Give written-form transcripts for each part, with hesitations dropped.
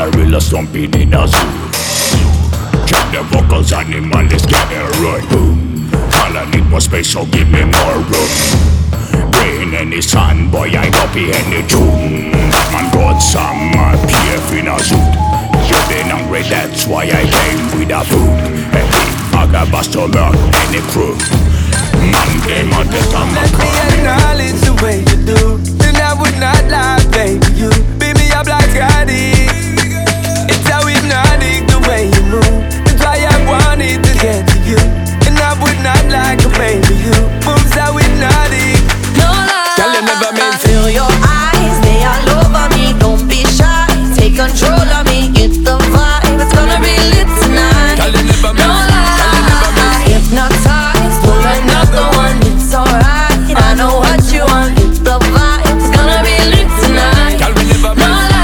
gorilla stomping in a zoo. Check the vocals, animal is getting right. Boom. All I need more space, so give me more room. Rain any sun, boy, I copy any tune. Batman got summer, PF in a suit. You been hungry, that's why I came with a food. Hey, I got bust to learn any proof. Monday, time let me acknowledge the way you do, then I would not lie, baby. You beat me up like Scotty. It's how hypnotic the way you move. That's why I wanted to get to you, and I would not like a baby. You moves how hypnotic. No lie, girl, you never meant feel your eyes, they all over me. Don't be shy, take control of me. It's the vibe, it's gonna be lit tonight. Girl, you never meant, no lie, hypnotized, pull another one. It's alright, I know what you want. It's the vibe, it's gonna be lit tonight. girl, we never No meant,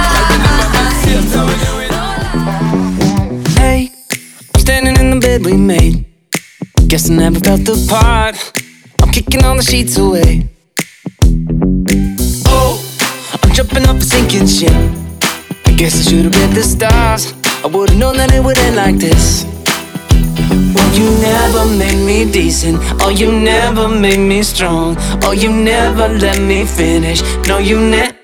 lie. hey, I'm standing in the bed we made. Guess I never felt the part. I'm kicking all the sheets away. Oh, I'm jumping off a sinking ship. I guess I should've read the stars. I would've known that it would end like this. Well, you never made me decent. Oh, you never made me strong. Oh, you never let me finish. No, you never.